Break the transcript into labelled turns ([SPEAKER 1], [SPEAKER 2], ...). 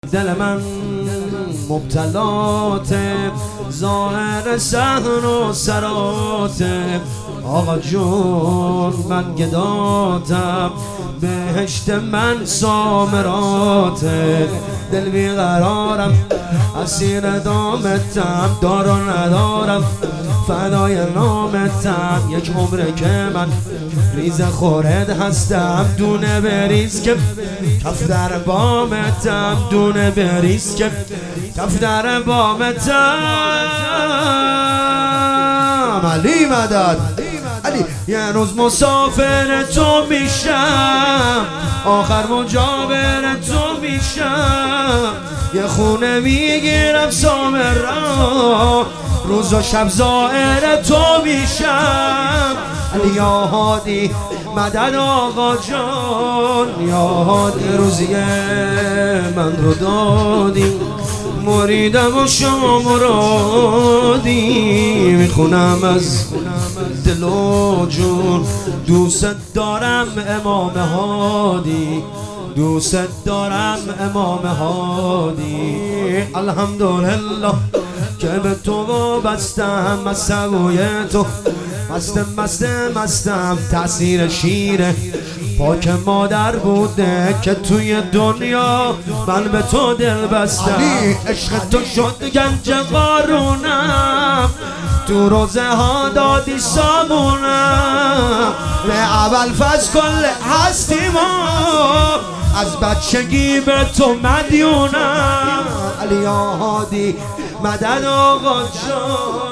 [SPEAKER 1] دل من مبتلات ظاهر سحر و سرات آقا جون من گداتم بهشت من سامرات دل بیقرارم اسیر دامتم دار و ندارم فدای نامتم یک عمره که من ریز خورد هستم دونه بریز که کف در بامتم دونه بریز که کف در بامتم علی مدد علی یه روز مسافر تو میشم آخر مجاور تو میشم یه خونه میگیرم سامرا روز و شب زائر تو میشم علی یا هادی مدد آقا جان یا هادی روزی من رو دادی مریدم و شما مرادی میخونم از دل و جون دوست دارم امام هادی دوست دارم امام هادی الحمدلله که به تو وابستم از سوی تو مستم تأثیر شیره پاک مادر بوده که توی دنیا من به تو دل بستم علی عشق تو شد گنج قارونم تو روزه ها دادی سامونم به اول فاز کل هستی ما از بچگی به تو مدیونم علی یا هادی مدد آقا جان